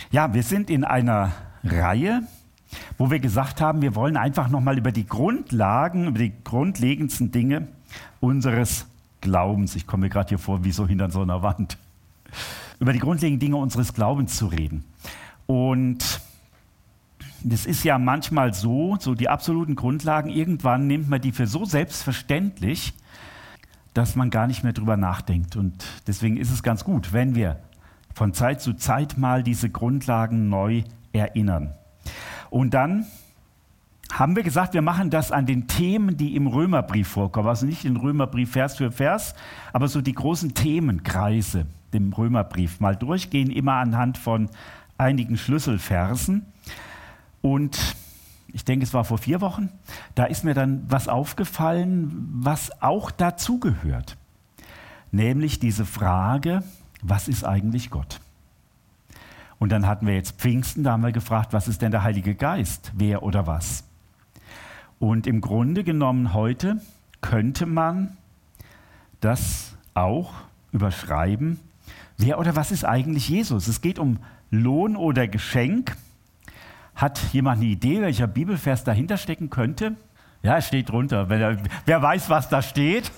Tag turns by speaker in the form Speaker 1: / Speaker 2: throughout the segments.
Speaker 1: Ja, wir sind in einer Reihe, wo wir gesagt haben, wir wollen einfach nochmal über die Grundlagen, über die grundlegendsten Dinge unseres Glaubens, ich komme mir gerade hier vor wie so hinter so einer Wand, über die grundlegenden Dinge unseres Glaubens zu reden. Und das ist ja manchmal so die absoluten Grundlagen, irgendwann nimmt man die für so selbstverständlich, dass man gar nicht mehr drüber nachdenkt. Und deswegen ist es ganz gut, wenn wir von Zeit zu Zeit mal diese Grundlagen neu erinnern. Und dann haben wir gesagt, wir machen das an den Themen, die im Römerbrief vorkommen. Also nicht den Römerbrief Vers für Vers, aber so die großen Themenkreise dem Römerbrief mal durchgehen, immer anhand von einigen Schlüsselversen. Und ich denke, es war vor 4 Wochen, da ist mir dann was aufgefallen, was auch dazugehört. Nämlich diese Frage, was ist eigentlich Gott? Und dann hatten wir jetzt Pfingsten, da haben wir gefragt, was ist denn der Heilige Geist? Wer oder was? Und im Grunde genommen heute könnte man das auch überschreiben. Wer oder was ist eigentlich Jesus? Es geht um Lohn oder Geschenk. Hat jemand eine Idee, welcher Bibelvers dahinter stecken könnte? Ja, es steht drunter. Wer weiß, was da steht?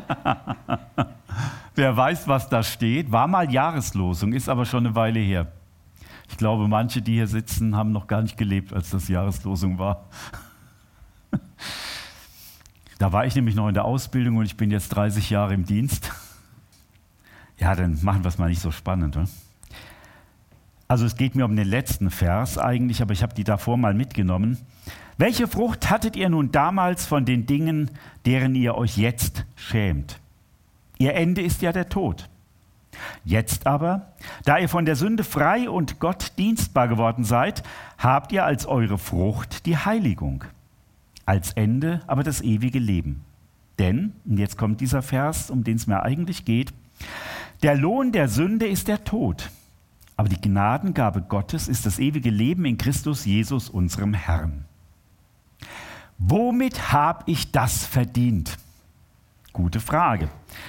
Speaker 1: Wer weiß, was da steht? War mal Jahreslosung, ist aber schon eine Weile her. Ich glaube, manche, die hier sitzen, haben noch gar nicht gelebt, als das Jahreslosung war. Da war ich nämlich noch in der Ausbildung und ich bin jetzt 30 Jahre im Dienst. Ja, dann machen wir es mal nicht so spannend, oder? Also es geht mir um den letzten Vers eigentlich, aber ich habe die davor mal mitgenommen. Welche Frucht hattet ihr nun damals von den Dingen, deren ihr euch jetzt schämt? Ihr Ende ist ja der Tod. Jetzt aber, da ihr von der Sünde frei und Gott dienstbar geworden seid, habt ihr als eure Frucht die Heiligung, als Ende aber das ewige Leben. Denn, und jetzt kommt dieser Vers, um den es mir eigentlich geht, der Lohn der Sünde ist der Tod. Aber die Gnadengabe Gottes ist das ewige Leben in Christus Jesus, unserem Herrn. Womit habe ich das verdient? Gute Frage.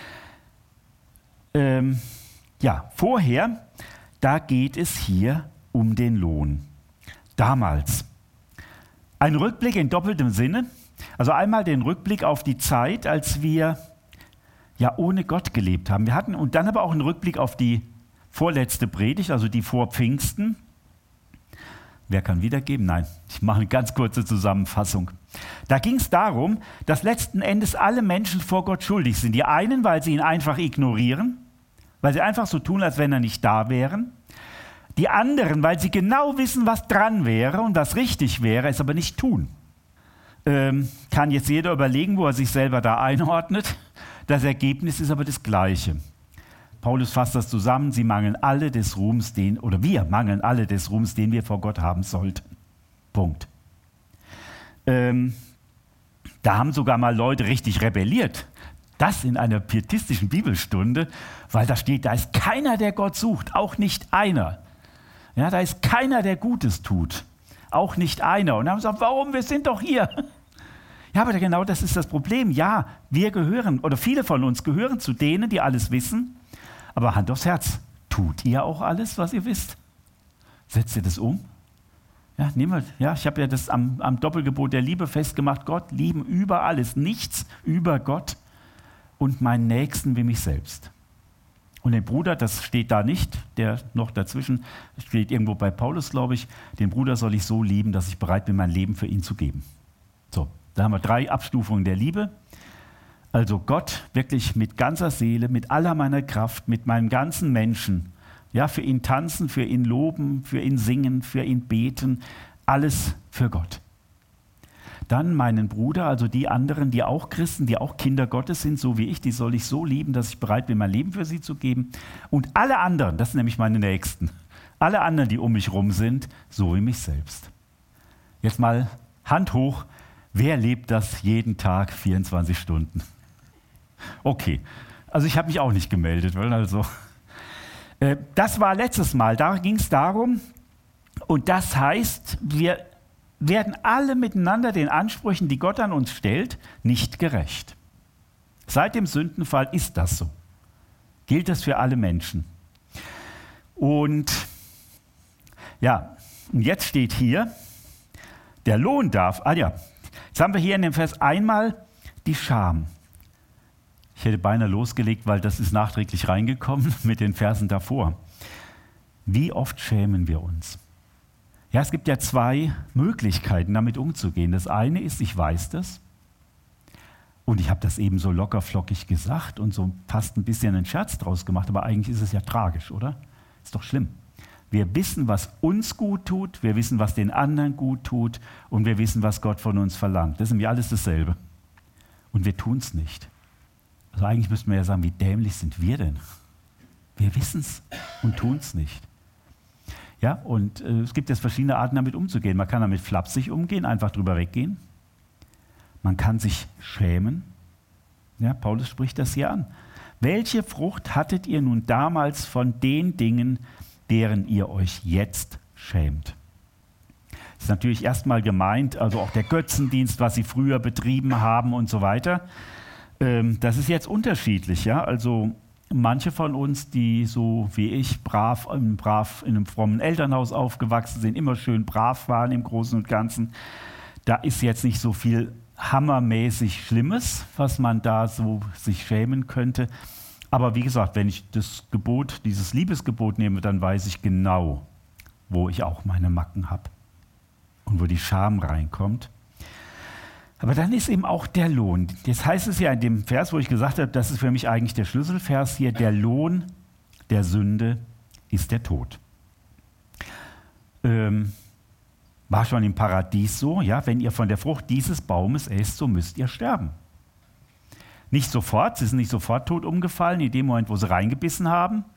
Speaker 1: Vorher, da geht es hier um den Lohn. Damals. Ein Rückblick in doppeltem Sinne. Also einmal den Rückblick auf die Zeit, als wir ja ohne Gott gelebt haben. Und dann aber auch einen Rückblick auf die vorletzte Predigt, also die vor Pfingsten. Wer kann wiedergeben? Nein, ich mache eine ganz kurze Zusammenfassung. Da ging es darum, dass letzten Endes alle Menschen vor Gott schuldig sind. Die einen, weil sie ihn einfach ignorieren, weil sie einfach so tun, als wenn er nicht da wären. Die anderen, weil sie genau wissen, was dran wäre und was richtig wäre, es aber nicht tun. Kann jetzt jeder überlegen, wo er sich selber da einordnet. Das Ergebnis ist aber das Gleiche. Paulus fasst das zusammen, wir mangeln alle des Ruhms, den wir vor Gott haben sollten. Punkt. Da haben sogar mal Leute richtig rebelliert. Das in einer pietistischen Bibelstunde, weil da steht, da ist keiner, der Gott sucht, auch nicht einer. Ja, da ist keiner, der Gutes tut, auch nicht einer. Und dann haben sie gesagt, warum? Wir sind doch hier. Ja, aber genau das ist das Problem. Ja, wir gehören, oder viele von uns gehören zu denen, die alles wissen. Aber Hand aufs Herz, tut ihr auch alles, was ihr wisst? Setzt ihr das um? Ja, ich habe ja das am Doppelgebot der Liebe festgemacht. Gott lieben über alles, nichts über Gott und meinen Nächsten wie mich selbst. Und den Bruder, das steht da nicht, der noch dazwischen, steht irgendwo bei Paulus, glaube ich, den Bruder soll ich so lieben, dass ich bereit bin, mein Leben für ihn zu geben. So, da haben wir 3 Abstufungen der Liebe. Also Gott wirklich mit ganzer Seele, mit aller meiner Kraft, mit meinem ganzen Menschen, ja, für ihn tanzen, für ihn loben, für ihn singen, für ihn beten, alles für Gott. Dann meinen Bruder, also die anderen, die auch Christen, die auch Kinder Gottes sind, so wie ich, die soll ich so lieben, dass ich bereit bin, mein Leben für sie zu geben. Und alle anderen, das sind nämlich meine Nächsten, alle anderen, die um mich rum sind, so wie mich selbst. Jetzt mal Hand hoch, wer lebt das jeden Tag 24 Stunden? Okay, also ich habe mich auch nicht gemeldet. Das war letztes Mal, da ging es darum, und das heißt, wir werden alle miteinander den Ansprüchen, die Gott an uns stellt, nicht gerecht. Seit dem Sündenfall ist das so. Gilt das für alle Menschen. Und Ja, und jetzt steht hier, der Lohn darf, jetzt haben wir hier in dem Vers einmal die Scham. Ich hätte beinahe losgelegt, weil das ist nachträglich reingekommen mit den Versen davor. Wie oft schämen wir uns? Ja, es gibt ja zwei Möglichkeiten, damit umzugehen. Das eine ist, ich weiß das und ich habe das eben so lockerflockig gesagt und so fast ein bisschen einen Scherz draus gemacht, aber eigentlich ist es ja tragisch, oder? Ist doch schlimm. Wir wissen, was uns gut tut, wir wissen, was den anderen gut tut und wir wissen, was Gott von uns verlangt. Das ist nämlich alles dasselbe. Und wir tun es nicht. Also eigentlich müssten wir ja sagen, wie dämlich sind wir denn? Wir wissen es und tun es nicht. Ja, und es gibt jetzt verschiedene Arten, damit umzugehen. Man kann damit flapsig umgehen, einfach drüber weggehen. Man kann sich schämen. Ja, Paulus spricht das hier an. Welche Frucht hattet ihr nun damals von den Dingen, deren ihr euch jetzt schämt? Das ist natürlich erstmal gemeint, also auch der Götzendienst, was sie früher betrieben haben und so weiter. Das ist jetzt unterschiedlich. Ja? Also manche von uns, die so wie ich brav in einem frommen Elternhaus aufgewachsen sind, immer schön brav waren im Großen und Ganzen, da ist jetzt nicht so viel hammermäßig Schlimmes, was man da so sich schämen könnte. Aber wie gesagt, wenn ich das Gebot, dieses Liebesgebot nehme, dann weiß ich genau, wo ich auch meine Macken habe und wo die Scham reinkommt. Aber dann ist eben auch der Lohn. Jetzt heißt es ja in dem Vers, wo ich gesagt habe, das ist für mich eigentlich der Schlüsselvers hier, der Lohn der Sünde ist der Tod. War schon im Paradies so, ja, wenn ihr von der Frucht dieses Baumes esst, so müsst ihr sterben. Nicht sofort, sie sind nicht sofort tot umgefallen, in dem Moment, wo sie reingebissen haben,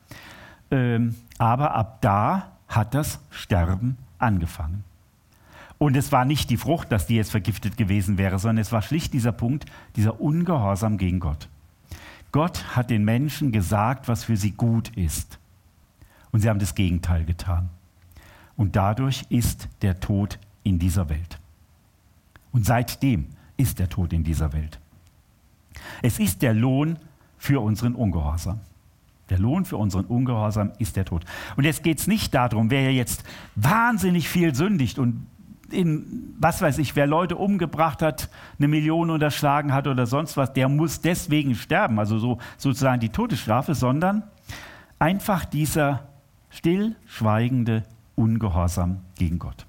Speaker 1: aber ab da hat das Sterben angefangen. Und es war nicht die Frucht, dass die jetzt vergiftet gewesen wäre, sondern es war schlicht dieser Punkt, dieser Ungehorsam gegen Gott. Gott hat den Menschen gesagt, was für sie gut ist. Und sie haben das Gegenteil getan. Und dadurch ist der Tod in dieser Welt. Und seitdem ist der Tod in dieser Welt. Es ist der Lohn für unseren Ungehorsam. Der Lohn für unseren Ungehorsam ist der Tod. Und jetzt geht es nicht darum, wer jetzt wahnsinnig viel sündigt und was weiß ich, wer Leute umgebracht hat, 1 Million unterschlagen hat oder sonst was, der muss deswegen sterben, also so sozusagen die Todesstrafe, sondern einfach dieser stillschweigende Ungehorsam gegen Gott.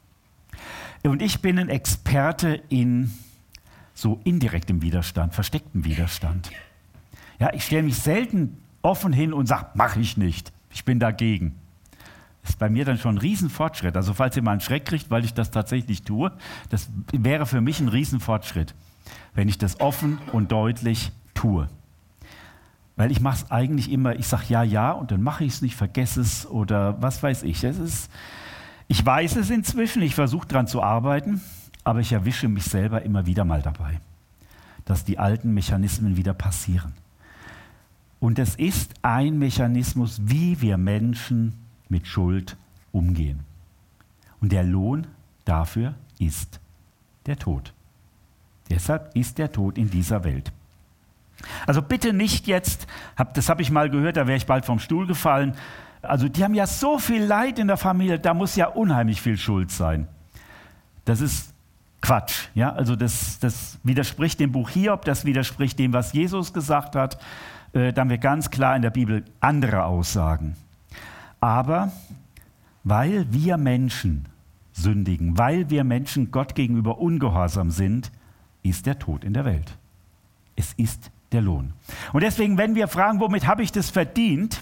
Speaker 1: Und ich bin ein Experte in so indirektem Widerstand, verstecktem Widerstand. Ja, ich stelle mich selten offen hin und sage, mache ich nicht, ich bin dagegen. Das ist bei mir dann schon ein Riesenfortschritt. Also falls ihr mal einen Schreck kriegt, weil ich das tatsächlich tue, das wäre für mich ein Riesenfortschritt, wenn ich das offen und deutlich tue. Weil ich mache es eigentlich immer, ich sage ja und dann mache ich es nicht, vergesse es oder was weiß ich. Ich weiß es inzwischen, ich versuche daran zu arbeiten, aber ich erwische mich selber immer wieder mal dabei, dass die alten Mechanismen wieder passieren. Und es ist ein Mechanismus, wie wir Menschen mit Schuld umgehen. Und der Lohn dafür ist der Tod. Deshalb ist der Tod in dieser Welt. Also bitte nicht jetzt, das habe ich mal gehört, da wäre ich bald vom Stuhl gefallen. Also die haben ja so viel Leid in der Familie, da muss ja unheimlich viel Schuld sein. Das ist Quatsch. Ja? Also das widerspricht dem Buch Hiob, das widerspricht dem, was Jesus gesagt hat. Da haben wir ganz klar in der Bibel andere Aussagen. Aber weil wir Menschen sündigen, weil wir Menschen Gott gegenüber ungehorsam sind, ist der Tod in der Welt. Es ist der Lohn. Und deswegen, wenn wir fragen, womit habe ich das verdient,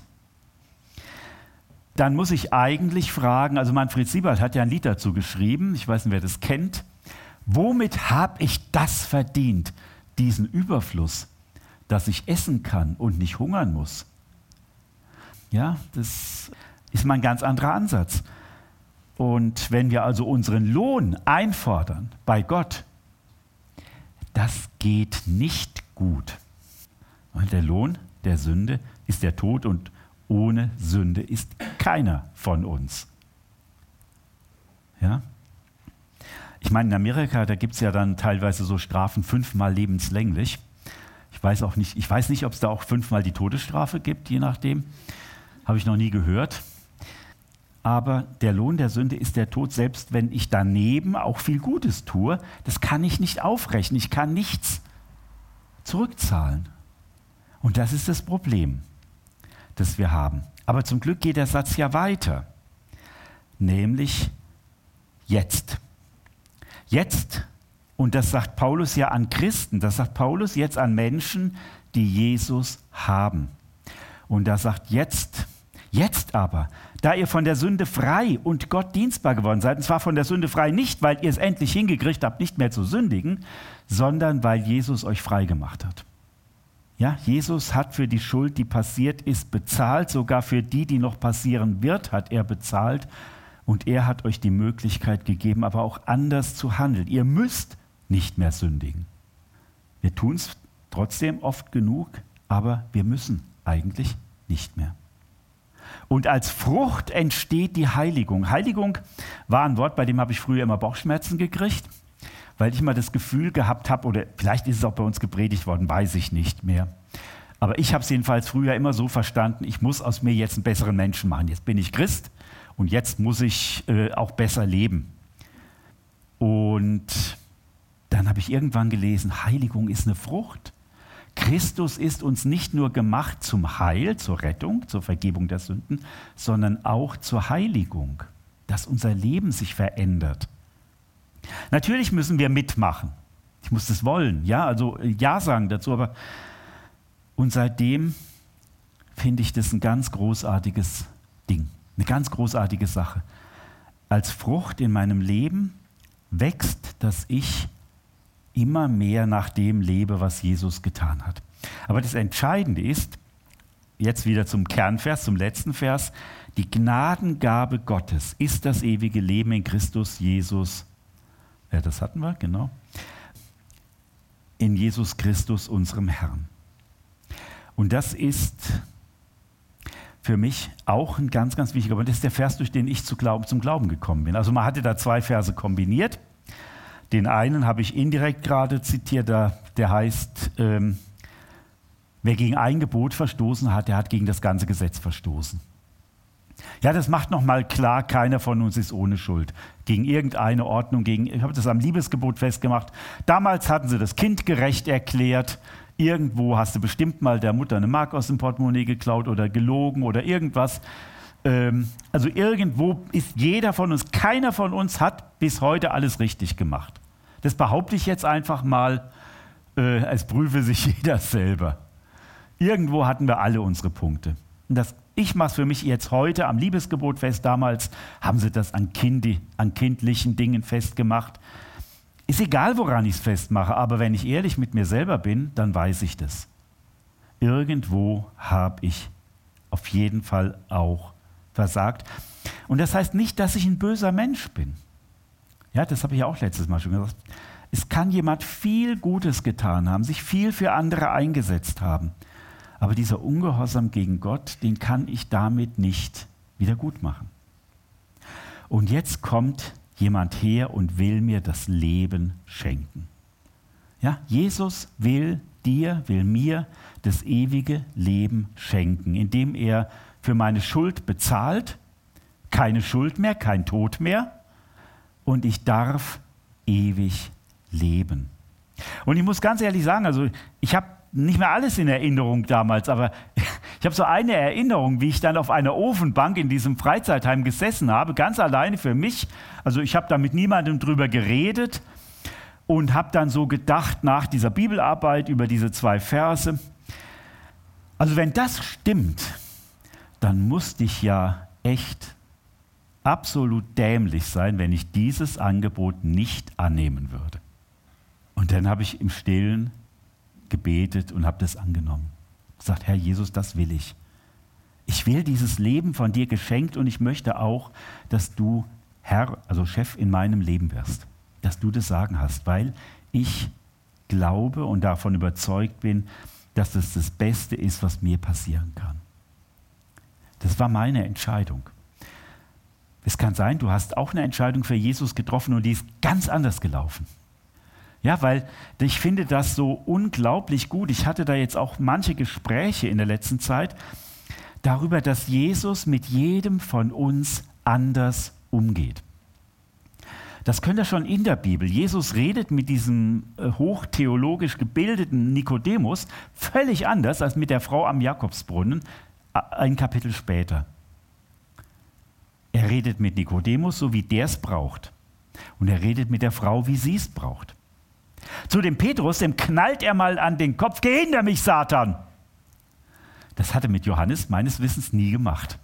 Speaker 1: dann muss ich eigentlich fragen, also Manfred Siebert hat ja ein Lied dazu geschrieben, ich weiß nicht, wer das kennt, womit habe ich das verdient, diesen Überfluss, dass ich essen kann und nicht hungern muss? Ja, das ist mal ein ganz anderer Ansatz. Und wenn wir also unseren Lohn einfordern bei Gott, das geht nicht gut. Weil der Lohn der Sünde ist der Tod und ohne Sünde ist keiner von uns. Ja? Ich meine, in Amerika, da gibt es ja dann teilweise so Strafen 5-mal lebenslänglich. Ich weiß nicht, ob es da auch 5-mal die Todesstrafe gibt, je nachdem. Habe ich noch nie gehört. aber der Lohn der Sünde ist der Tod, selbst wenn ich daneben auch viel Gutes tue. Das kann ich nicht aufrechnen, ich kann nichts zurückzahlen. Und das ist das Problem, das wir haben. Aber zum Glück geht der Satz ja weiter, nämlich jetzt. Jetzt, und das sagt Paulus ja an Christen, das sagt Paulus jetzt an Menschen, die Jesus haben. Und da sagt jetzt aber, da ihr von der Sünde frei und Gott dienstbar geworden seid, und zwar von der Sünde frei nicht, weil ihr es endlich hingekriegt habt, nicht mehr zu sündigen, sondern weil Jesus euch frei gemacht hat. Ja, Jesus hat für die Schuld, die passiert ist, bezahlt, sogar für die noch passieren wird, hat er bezahlt. Und er hat euch die Möglichkeit gegeben, aber auch anders zu handeln. Ihr müsst nicht mehr sündigen. Wir tun es trotzdem oft genug, aber wir müssen eigentlich nicht mehr. Und als Frucht entsteht die Heiligung. Heiligung war ein Wort, bei dem habe ich früher immer Bauchschmerzen gekriegt, weil ich immer das Gefühl gehabt habe, oder vielleicht ist es auch bei uns gepredigt worden, weiß ich nicht mehr. Aber ich habe es jedenfalls früher immer so verstanden, ich muss aus mir jetzt einen besseren Menschen machen. Jetzt bin ich Christ und jetzt muss ich auch besser leben. Und dann habe ich irgendwann gelesen, Heiligung ist eine Frucht. Christus ist uns nicht nur gemacht zum Heil, zur Rettung, zur Vergebung der Sünden, sondern auch zur Heiligung, dass unser Leben sich verändert. Natürlich müssen wir mitmachen. Ich muss das wollen, ja, also Ja sagen dazu, aber und seitdem finde ich das ein ganz großartiges Ding, eine ganz großartige Sache. Als Frucht in meinem Leben wächst, dass ich immer mehr nach dem lebe, was Jesus getan hat. Aber das Entscheidende ist, jetzt wieder zum Kernvers, zum letzten Vers, die Gnadengabe Gottes ist das ewige Leben in Christus Jesus. Ja, das hatten wir, genau. In Jesus Christus, unserem Herrn. Und das ist für mich auch ein ganz, ganz wichtiger, und das ist der Vers, durch den ich zum Glauben gekommen bin. Also man hatte da 2 Verse kombiniert. Den einen habe ich indirekt gerade zitiert, der heißt, wer gegen ein Gebot verstoßen hat, der hat gegen das ganze Gesetz verstoßen. Ja, das macht nochmal klar, keiner von uns ist ohne Schuld. Gegen irgendeine Ordnung, ich habe das am Liebesgebot festgemacht. Damals hatten sie das Kind gerecht erklärt. Irgendwo hast du bestimmt mal der Mutter eine Mark aus dem Portemonnaie geklaut oder gelogen oder irgendwas. Also irgendwo ist jeder von uns, keiner von uns hat bis heute alles richtig gemacht. Das behaupte ich jetzt einfach mal, es prüfe sich jeder selber. Irgendwo hatten wir alle unsere Punkte. Und ich mache es für mich jetzt heute am Liebesgebot fest. Damals haben sie das an kindlichen Dingen festgemacht. Ist egal, woran ich es festmache, aber wenn ich ehrlich mit mir selber bin, dann weiß ich das. Irgendwo habe ich auf jeden Fall auch versagt. Und das heißt nicht, dass ich ein böser Mensch bin. Ja, das habe ich ja auch letztes Mal schon gesagt. Es kann jemand viel Gutes getan haben, sich viel für andere eingesetzt haben. Aber dieser Ungehorsam gegen Gott, den kann ich damit nicht wieder gut machen. Und jetzt kommt jemand her und will mir das Leben schenken. Ja, Jesus will mir das ewige Leben schenken, indem er für meine Schuld bezahlt, keine Schuld mehr, kein Tod mehr, und ich darf ewig leben. Und ich muss ganz ehrlich sagen, also ich habe nicht mehr alles in Erinnerung damals, aber ich habe so eine Erinnerung, wie ich dann auf einer Ofenbank in diesem Freizeitheim gesessen habe, ganz alleine für mich. Also ich habe da mit niemandem drüber geredet und habe dann so gedacht nach dieser Bibelarbeit über diese 2 Verse. Also wenn das stimmt, dann musste ich ja echt absolut dämlich sein, wenn ich dieses Angebot nicht annehmen würde. Und dann habe ich im Stillen gebetet und habe das angenommen. Gesagt, Herr Jesus, das will ich. Ich will dieses Leben von dir geschenkt und ich möchte auch, dass du Herr, also Chef in meinem Leben wirst. Dass du das Sagen hast, weil ich glaube und davon überzeugt bin, dass das das Beste ist, was mir passieren kann. Das war meine Entscheidung. Es kann sein, du hast auch eine Entscheidung für Jesus getroffen und die ist ganz anders gelaufen. Ja, weil ich finde das so unglaublich gut. Ich hatte da jetzt auch manche Gespräche in der letzten Zeit darüber, dass Jesus mit jedem von uns anders umgeht. Das könnt ihr schon in der Bibel. Jesus redet mit diesem hochtheologisch gebildeten Nikodemus völlig anders als mit der Frau am Jakobsbrunnen ein Kapitel später. Er redet mit Nikodemus, so wie der es braucht. Und er redet mit der Frau, wie sie es braucht. Zu dem Petrus, dem knallt er mal an den Kopf: Geh hinter mich, Satan! Das hat er mit Johannes meines Wissens nie gemacht.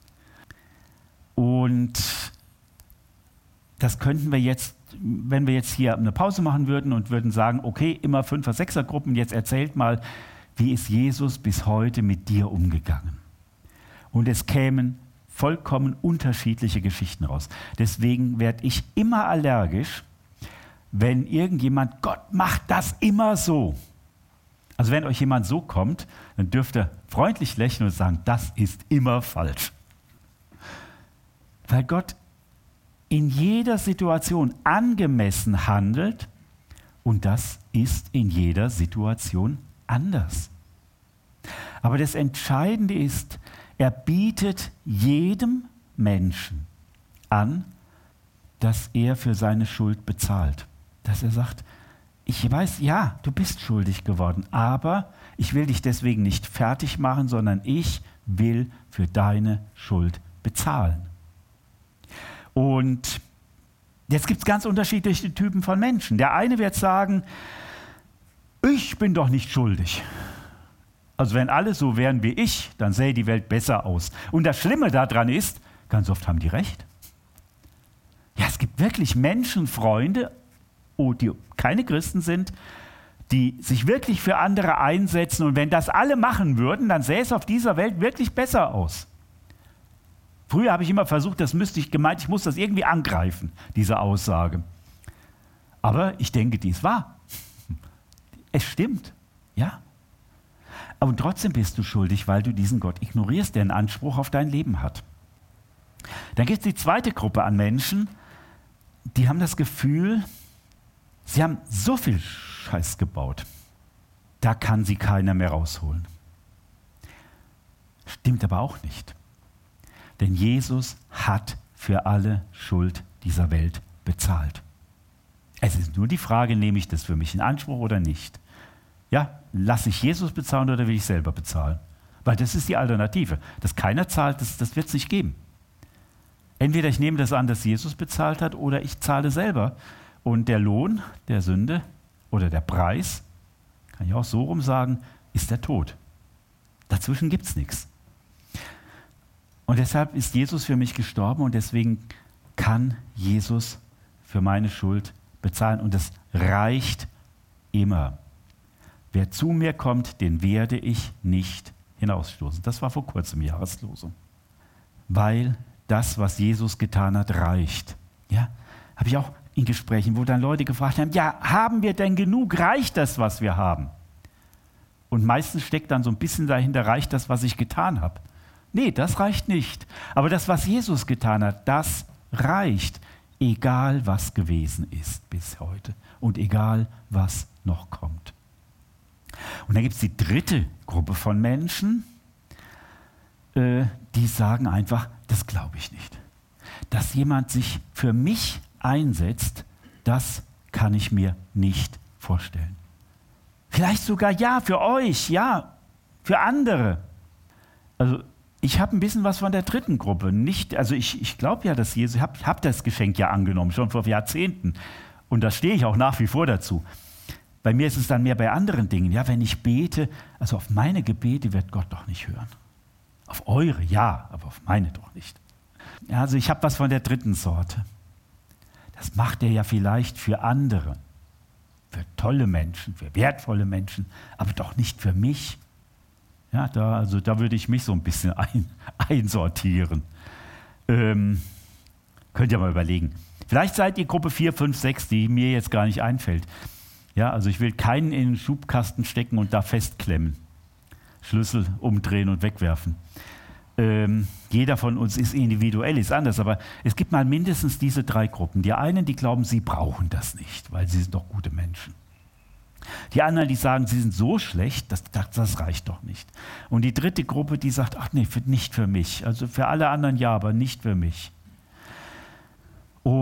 Speaker 1: Und das könnten wir jetzt, wenn wir jetzt hier eine Pause machen würden und würden sagen, okay, immer 5er, 6er Gruppen, jetzt erzählt mal, wie ist Jesus bis heute mit dir umgegangen? Und es kämen vollkommen unterschiedliche Geschichten raus. Deswegen werde ich immer allergisch, wenn irgendjemand, Gott macht das immer so. Also wenn euch jemand so kommt, dann dürft ihr freundlich lächeln und sagen, das ist immer falsch. Weil Gott in jeder Situation angemessen handelt und das ist in jeder Situation anders. Aber das Entscheidende ist, er bietet jedem Menschen an, dass er für seine Schuld bezahlt. Dass er sagt, ich weiß, ja, du bist schuldig geworden, aber ich will dich deswegen nicht fertig machen, sondern ich will für deine Schuld bezahlen. Und jetzt gibt es ganz unterschiedliche Typen von Menschen. Der eine wird sagen, ich bin doch nicht schuldig. Also wenn alle so wären wie ich, dann sähe die Welt besser aus. Und das Schlimme daran ist, ganz oft haben die recht. Ja, es gibt wirklich Menschenfreunde, die keine Christen sind, die sich wirklich für andere einsetzen. Und wenn das alle machen würden, dann sähe es auf dieser Welt wirklich besser aus. Früher habe ich immer versucht, ich muss das irgendwie angreifen, diese Aussage. Aber ich denke, die ist wahr. Es stimmt, ja. Aber trotzdem bist du schuldig, weil du diesen Gott ignorierst, der einen Anspruch auf dein Leben hat. Dann gibt es die zweite Gruppe an Menschen, die haben das Gefühl, sie haben so viel Scheiß gebaut, da kann sie keiner mehr rausholen. Stimmt aber auch nicht. Denn Jesus hat für alle Schuld dieser Welt bezahlt. Es ist nur die Frage, nehme ich das für mich in Anspruch oder nicht? Ja, lasse ich Jesus bezahlen oder will ich selber bezahlen? Weil das ist die Alternative. Dass keiner zahlt, das wird es nicht geben. Entweder ich nehme das an, dass Jesus bezahlt hat, oder ich zahle selber. Und der Lohn der Sünde oder der Preis, kann ich auch so rum sagen, ist der Tod. Dazwischen gibt es nichts. Und deshalb ist Jesus für mich gestorben und deswegen kann Jesus für meine Schuld bezahlen. Und das reicht immer. Wer zu mir kommt, den werde ich nicht hinausstoßen. Das war vor kurzem Jahreslosung. Weil das, was Jesus getan hat, reicht. Ja, habe ich auch in Gesprächen, wo dann Leute gefragt haben, ja, haben wir denn genug? Reicht das, was wir haben? Und meistens steckt dann so ein bisschen dahinter, reicht das, was ich getan habe? Nee, das reicht nicht. Aber das, was Jesus getan hat, das reicht, egal was gewesen ist bis heute und egal was noch kommt. Und dann gibt es die dritte Gruppe von Menschen, die sagen einfach, das glaube ich nicht. Dass jemand sich für mich einsetzt, das kann ich mir nicht vorstellen. Vielleicht sogar ja, für euch, ja, für andere. Also ich habe ein bisschen was von der dritten Gruppe. Ich glaube ja, dass Jesus, ich habe das Geschenk ja angenommen, schon vor Jahrzehnten. Und da stehe ich auch nach wie vor dazu. Bei mir ist es dann mehr bei anderen Dingen. Ja, wenn ich bete, also auf meine Gebete wird Gott doch nicht hören. Auf eure, ja, aber auf meine doch nicht. Ja, also ich habe was von der dritten Sorte. Das macht er ja vielleicht für andere, für tolle Menschen, für wertvolle Menschen, aber doch nicht für mich. Ja, da würde ich mich so ein bisschen einsortieren. Könnt ihr mal überlegen. Vielleicht seid ihr Gruppe 4, 5, 6, die mir jetzt gar nicht einfällt. Ja, also ich will keinen in den Schubkasten stecken und da festklemmen. Schlüssel umdrehen und wegwerfen. Jeder von uns ist individuell, ist anders, aber es gibt mal mindestens diese drei Gruppen. Die einen, die glauben, sie brauchen das nicht, weil sie sind doch gute Menschen. Die anderen, die sagen, sie sind so schlecht, das reicht doch nicht. Und die dritte Gruppe, die sagt, ach nee, nicht für mich. Also für alle anderen ja, aber nicht für mich.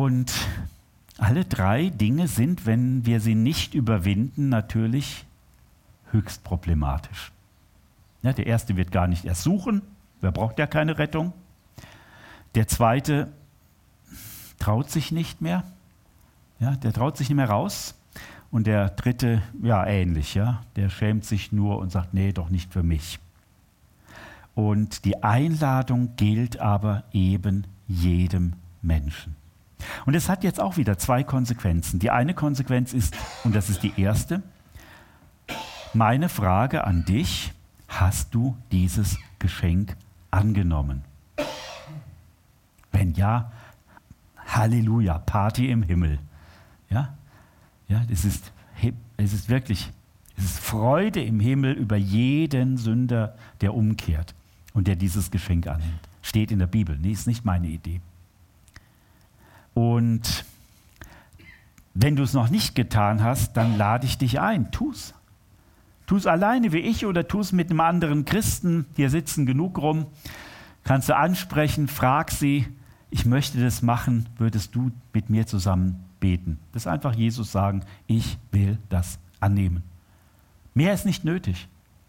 Speaker 1: Und alle drei Dinge sind, wenn wir sie nicht überwinden, natürlich höchst problematisch. Ja, der erste wird gar nicht erst suchen, wer braucht ja keine Rettung. Der zweite traut sich nicht mehr, ja, der traut sich nicht mehr raus. Und der dritte, ja ähnlich, ja, der schämt sich nur und sagt, nee, doch nicht für mich. Und die Einladung gilt aber eben jedem Menschen. Und es hat jetzt auch wieder zwei Konsequenzen. Die eine Konsequenz ist, und das ist die erste, meine Frage an dich: Hast du dieses Geschenk angenommen? Wenn ja, Halleluja, Party im Himmel. Ja, ja, es ist wirklich, es ist Freude im Himmel über jeden Sünder, der umkehrt und der dieses Geschenk annimmt. Steht in der Bibel, nee, ist nicht meine Idee. Und wenn du es noch nicht getan hast, dann lade ich dich ein, tu's. Tu es alleine wie ich oder tu es mit einem anderen Christen. Hier sitzen genug rum. Kannst du ansprechen, frag sie, ich möchte das machen, würdest du mit mir zusammen beten? Das ist einfach Jesus sagen, ich will das annehmen. Mehr ist nicht nötig.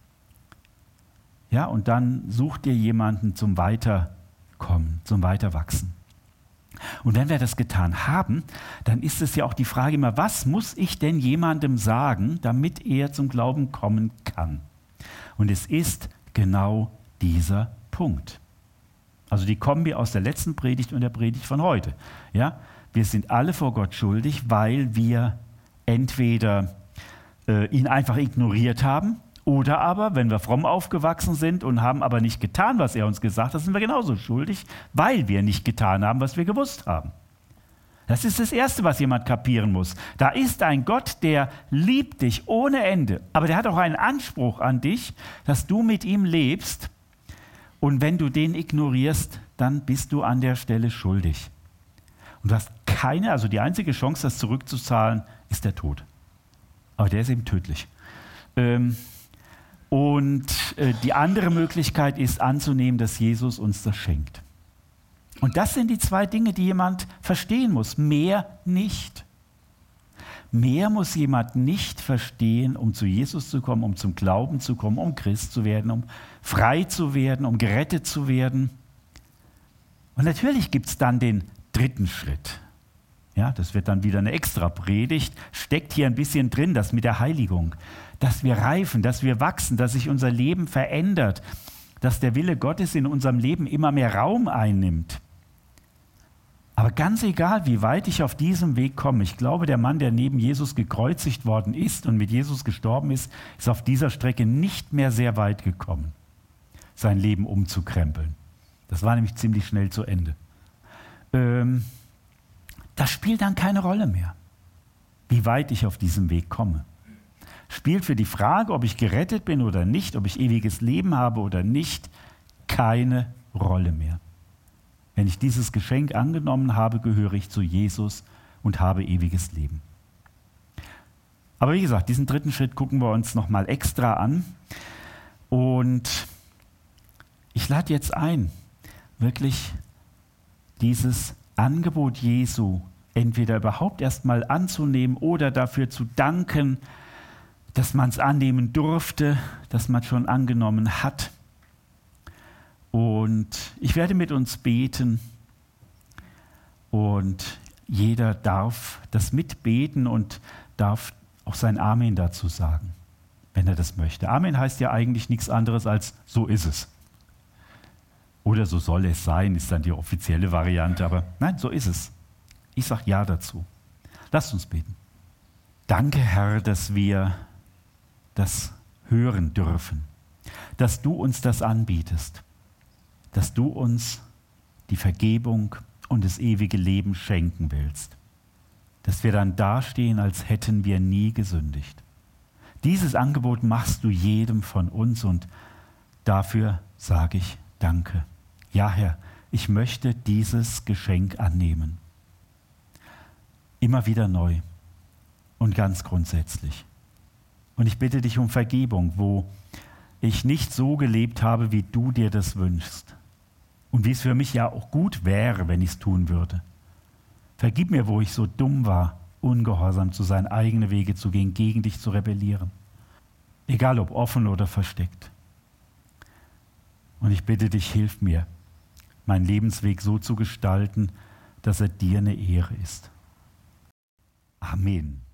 Speaker 1: Ja, und dann such dir jemanden zum Weiterkommen, zum Weiterwachsen. Und wenn wir das getan haben, dann ist es ja auch die Frage immer, was muss ich denn jemandem sagen, damit er zum Glauben kommen kann? Und es ist genau dieser Punkt. Also die Kombi aus der letzten Predigt und der Predigt von heute. Ja? Wir sind alle vor Gott schuldig, weil wir entweder ihn einfach ignoriert haben oder aber, wenn wir fromm aufgewachsen sind und haben aber nicht getan, was er uns gesagt hat, sind wir genauso schuldig, weil wir nicht getan haben, was wir gewusst haben. Das ist das Erste, was jemand kapieren muss. Da ist ein Gott, der liebt dich ohne Ende, aber der hat auch einen Anspruch an dich, dass du mit ihm lebst. Und wenn du den ignorierst, dann bist du an der Stelle schuldig. Und du hast keine, also die einzige Chance, das zurückzuzahlen, ist der Tod. Aber der ist eben tödlich. Und die andere Möglichkeit ist anzunehmen, dass Jesus uns das schenkt. Und das sind die zwei Dinge, die jemand verstehen muss. Mehr nicht. Mehr muss jemand nicht verstehen, um zu Jesus zu kommen, um zum Glauben zu kommen, um Christ zu werden, um frei zu werden, um gerettet zu werden. Und natürlich gibt es dann den dritten Schritt. Ja, das wird dann wieder eine extra Predigt. Steckt hier ein bisschen drin, das mit der Heiligung. Dass wir reifen, dass wir wachsen, dass sich unser Leben verändert, dass der Wille Gottes in unserem Leben immer mehr Raum einnimmt. Aber ganz egal, wie weit ich auf diesem Weg komme, ich glaube, der Mann, der neben Jesus gekreuzigt worden ist und mit Jesus gestorben ist, ist auf dieser Strecke nicht mehr sehr weit gekommen, sein Leben umzukrempeln. Das war nämlich ziemlich schnell zu Ende. Das spielt dann keine Rolle mehr, wie weit ich auf diesem Weg komme. Spielt für die Frage, ob ich gerettet bin oder nicht, ob ich ewiges Leben habe oder nicht, keine Rolle mehr. Wenn ich dieses Geschenk angenommen habe, gehöre ich zu Jesus und habe ewiges Leben. Aber wie gesagt, diesen dritten Schritt gucken wir uns nochmal extra an. Und ich lade jetzt ein, wirklich dieses Angebot Jesu entweder überhaupt erstmal anzunehmen oder dafür zu danken, dass man es annehmen durfte, dass man es schon angenommen hat. Und ich werde mit uns beten und jeder darf das mitbeten und darf auch sein Amen dazu sagen, wenn er das möchte. Amen heißt ja eigentlich nichts anderes als so ist es. Oder so soll es sein, ist dann die offizielle Variante, aber nein, so ist es. Ich sage ja dazu. Lasst uns beten. Danke, Herr, dass wir das hören dürfen, dass du uns das anbietest, dass du uns die Vergebung und das ewige Leben schenken willst, dass wir dann dastehen, als hätten wir nie gesündigt. Dieses Angebot machst du jedem von uns und dafür sage ich Danke. Ja, Herr, ich möchte dieses Geschenk annehmen. Immer wieder neu und ganz grundsätzlich. Und ich bitte dich um Vergebung, wo ich nicht so gelebt habe, wie du dir das wünschst. Und wie es für mich ja auch gut wäre, wenn ich es tun würde. Vergib mir, wo ich so dumm war, ungehorsam zu sein, eigene Wege zu gehen, gegen dich zu rebellieren. Egal ob offen oder versteckt. Und ich bitte dich, hilf mir, meinen Lebensweg so zu gestalten, dass er dir eine Ehre ist. Amen.